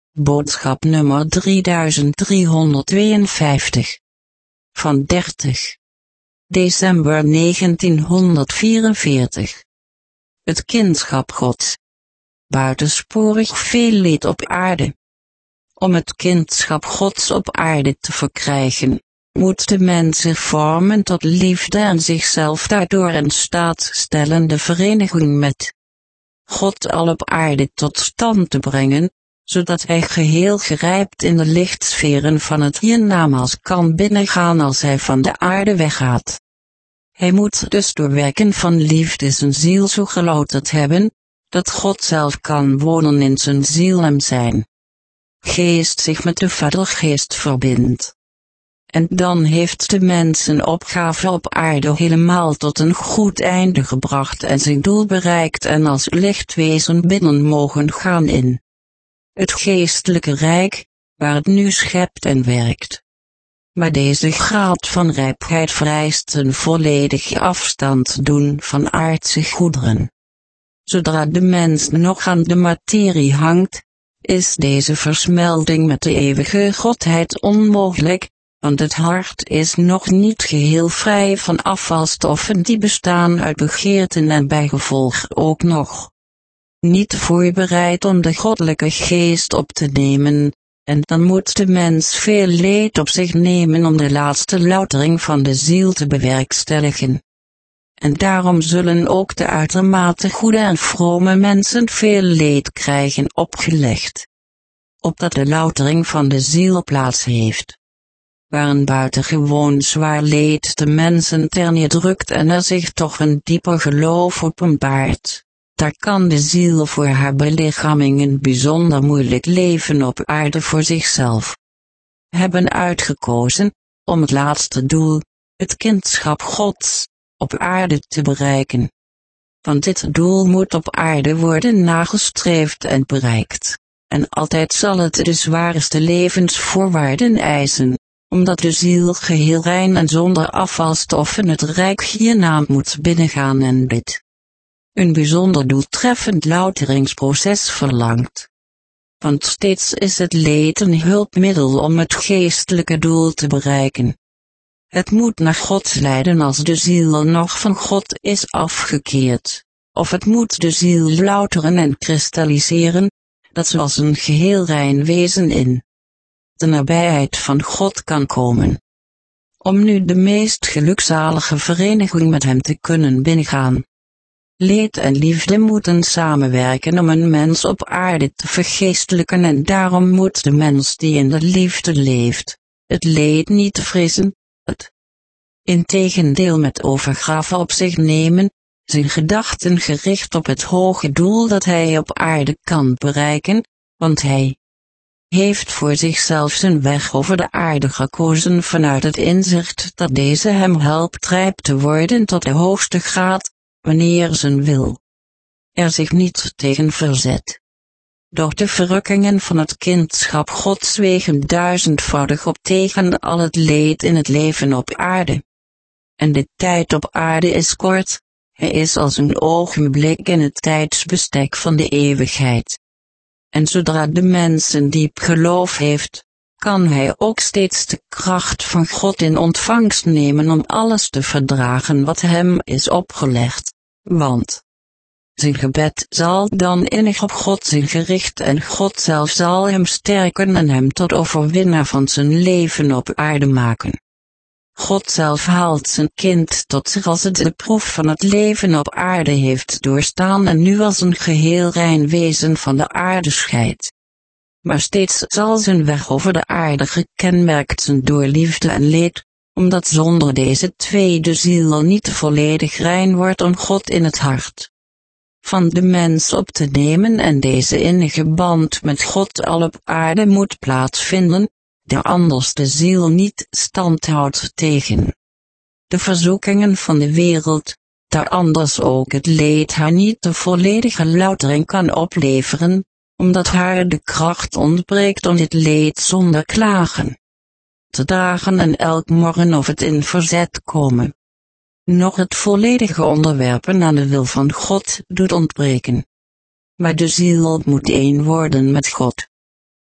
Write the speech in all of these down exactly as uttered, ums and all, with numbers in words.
Boodschap nummer drieduizend driehonderdtweeënvijftig. Van dertig december negentienhonderdvierenveertig. Het kindschap Gods. Buitensporig veel leed op aarde. Om het kindschap Gods op aarde te verkrijgen, moet de mens zich vormen tot liefde en zichzelf daardoor in staat stellen de vereniging met God al op aarde tot stand te brengen, zodat hij geheel gerijpt in de lichtsferen van het hiernamaals kan binnengaan als hij van de aarde weggaat. Hij moet dus door werken van liefde zijn ziel zo gelouterd hebben, dat God zelf kan wonen in zijn ziel en zijn geest zich met de Vadergeest verbindt. En dan heeft de mens een opgave op aarde helemaal tot een goed einde gebracht en zijn doel bereikt en als lichtwezen binnen mogen gaan in het geestelijke rijk, waar het nu schept en werkt. Maar deze graad van rijpheid vereist een volledige afstand doen van aardse goederen. Zodra de mens nog aan de materie hangt, is deze versmelding met de eeuwige Godheid onmogelijk, want het hart is nog niet geheel vrij van afvalstoffen die bestaan uit begeerten en bijgevolg ook nog niet voorbereid om de goddelijke geest op te nemen, en dan moet de mens veel leed op zich nemen om de laatste loutering van de ziel te bewerkstelligen. En daarom zullen ook de uitermate goede en vrome mensen veel leed krijgen opgelegd, opdat de loutering van de ziel plaats heeft. Waar een buitengewoon zwaar leed de mensen terneerdrukt en er zich toch een dieper geloof openbaart, daar kan de ziel voor haar belichaming een bijzonder moeilijk leven op aarde voor zichzelf hebben uitgekozen, om het laatste doel, het kindschap Gods, op aarde te bereiken. Want dit doel moet op aarde worden nagestreefd en bereikt, en altijd zal het de zwaarste levensvoorwaarden eisen, omdat de ziel geheel rein en zonder afvalstoffen het rijk hiernaam moet binnengaan en dit een bijzonder doeltreffend louteringsproces verlangt. Want steeds is het leed een hulpmiddel om het geestelijke doel te bereiken. Het moet naar God leiden als de ziel nog van God is afgekeerd, of het moet de ziel louteren en kristalliseren, dat ze als een geheel rein wezen in de nabijheid van God kan komen. Om nu de meest gelukzalige vereniging met hem te kunnen binnengaan. Leed en liefde moeten samenwerken om een mens op aarde te vergeestelijken en daarom moet de mens die in de liefde leeft, het leed niet vrezen, het integendeel met overgave op zich nemen, zijn gedachten gericht op het hoge doel dat hij op aarde kan bereiken, want hij heeft voor zichzelf zijn weg over de aarde gekozen vanuit het inzicht dat deze hem helpt rijp te worden tot de hoogste graad, wanneer zijn wil er zich niet tegen verzet. Doch de verrukkingen van het kindschap Gods wegen duizendvoudig op tegen al het leed in het leven op aarde. En de tijd op aarde is kort, hij is als een ogenblik in het tijdsbestek van de eeuwigheid. En zodra de mens een diep geloof heeft, kan hij ook steeds de kracht van God in ontvangst nemen om alles te verdragen wat hem is opgelegd, want zijn gebed zal dan innig op God zijn gericht en God zelf zal hem sterken en hem tot overwinnaar van zijn leven op aarde maken. God zelf haalt zijn kind tot zich als het de proef van het leven op aarde heeft doorstaan en nu als een geheel rein wezen van de aarde scheidt. Maar steeds zal zijn weg over de aarde gekenmerkt zijn door liefde en leed, omdat zonder deze twee de ziel niet volledig rein wordt om God in het hart van de mens op te nemen en deze innige band met God al op aarde moet plaatsvinden, daar anders de ziel niet stand houdt tegen de verzoekingen van de wereld, daar anders ook het leed haar niet de volledige loutering kan opleveren, omdat haar de kracht ontbreekt om dit leed zonder klagen te dragen en elk morgen of het in verzet komen nog het volledige onderwerpen aan de wil van God doet ontbreken. Maar de ziel moet één worden met God.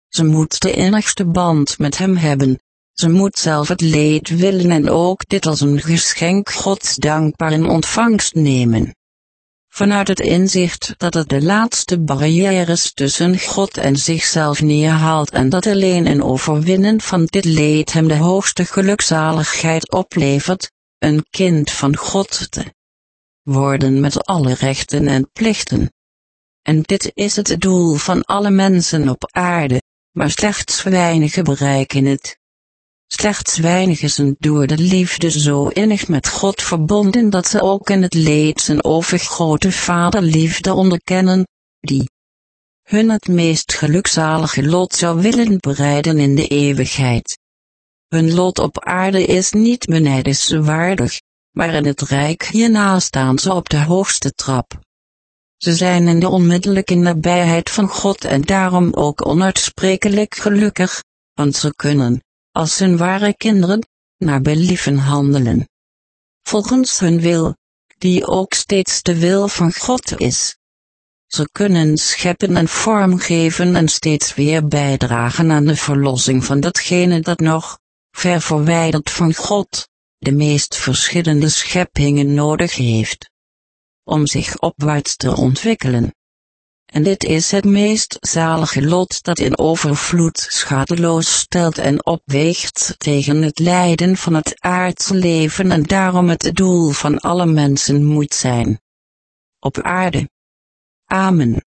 Ze moet de innigste band met hem hebben. Ze moet zelf het leed willen en ook dit als een geschenk Gods dankbaar in ontvangst nemen. Vanuit het inzicht dat het de laatste barrières tussen God en zichzelf neerhaalt en dat alleen een overwinnen van dit leed hem de hoogste gelukzaligheid oplevert, een kind van God te worden met alle rechten en plichten. En dit is het doel van alle mensen op aarde, maar slechts weinigen bereiken het. Slechts weinigen zijn door de liefde zo innig met God verbonden dat ze ook in het leed zijn overgrote vaderliefde onderkennen, die hun het meest gelukzalige lot zou willen bereiden in de eeuwigheid. Hun lot op aarde is niet benijdenswaardig, maar in het rijk hierna staan ze op de hoogste trap. Ze zijn in de onmiddellijke nabijheid van God en daarom ook onuitsprekelijk gelukkig, want ze kunnen, als hun ware kinderen, naar believen handelen. Volgens hun wil, die ook steeds de wil van God is. Ze kunnen scheppen en vormgeven en steeds weer bijdragen aan de verlossing van datgene dat nog, ver verwijderd van God, de meest verschillende scheppingen nodig heeft om zich opwaarts te ontwikkelen. En dit is het meest zalige lot dat in overvloed schadeloos stelt en opweegt tegen het lijden van het aardse leven en daarom het doel van alle mensen moet zijn. Op aarde. Amen.